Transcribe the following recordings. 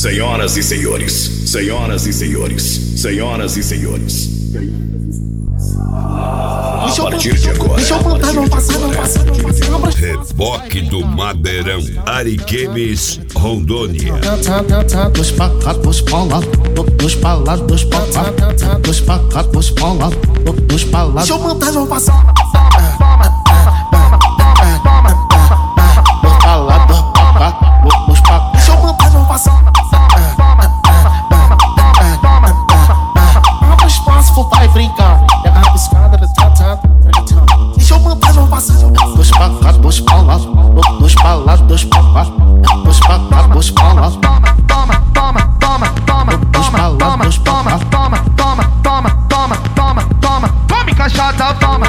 Senhoras e senhores, senhoras e senhores, senhoras e senhores. A partir de agora. Deixa eu plantar, não passar. Reboque do Madeirão, Ariquemes, Rondônia. Dois pra cá, dois pra lá, dois pra lá, dois pra cá, dois pra cá, dois pra lá, dois pra lá. Deixa eu plantar, não passar. Dois pra lá, dois pra cá, dois pra cá. Deixa eu plantar, não passar. Abre espaço, for vai brincar. Pega a piscada, deixa eu plantar, não passar. Dois pra cá, dois pra lá, dois pra lá, dois pra cá, dois pra cá, dois pra lá. Tome cachada, tome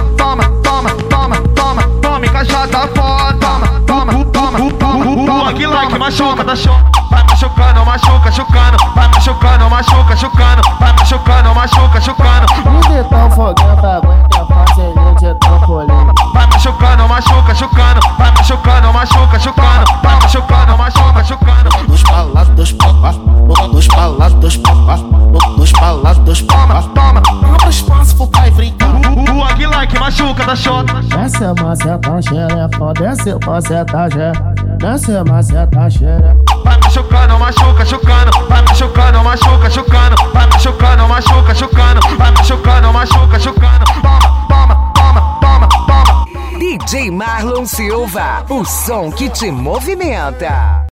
cachada foda. Aqui like machuca, tá show. Vai machucando, machuca, chucando. Vai machucando, machuca, chucando. Vai machucando, machuca, chucando. De tão foguento, aguenta parceria de trampolim. Vai machucando, machuca, chucando. Vai machucando, machuca, chucando. Vai machucando, machuca, chucando. Dois pra lá, dois pra cá, dois pra lá, dois pra cá, dois pra lá, dois pra cá. Abre espaço, for vai brincar. Aqui like machuca, tá show. Desce maceta xereca, desce maceta xereca, desce maceta xereca. Vai machucando, machuca, chucando. Vai machucando, machuca, chucando. Vai machucando, machuca, chucando. Vai machucando, machuca, chucando. DJ Marlon Silva, o som que te movimenta.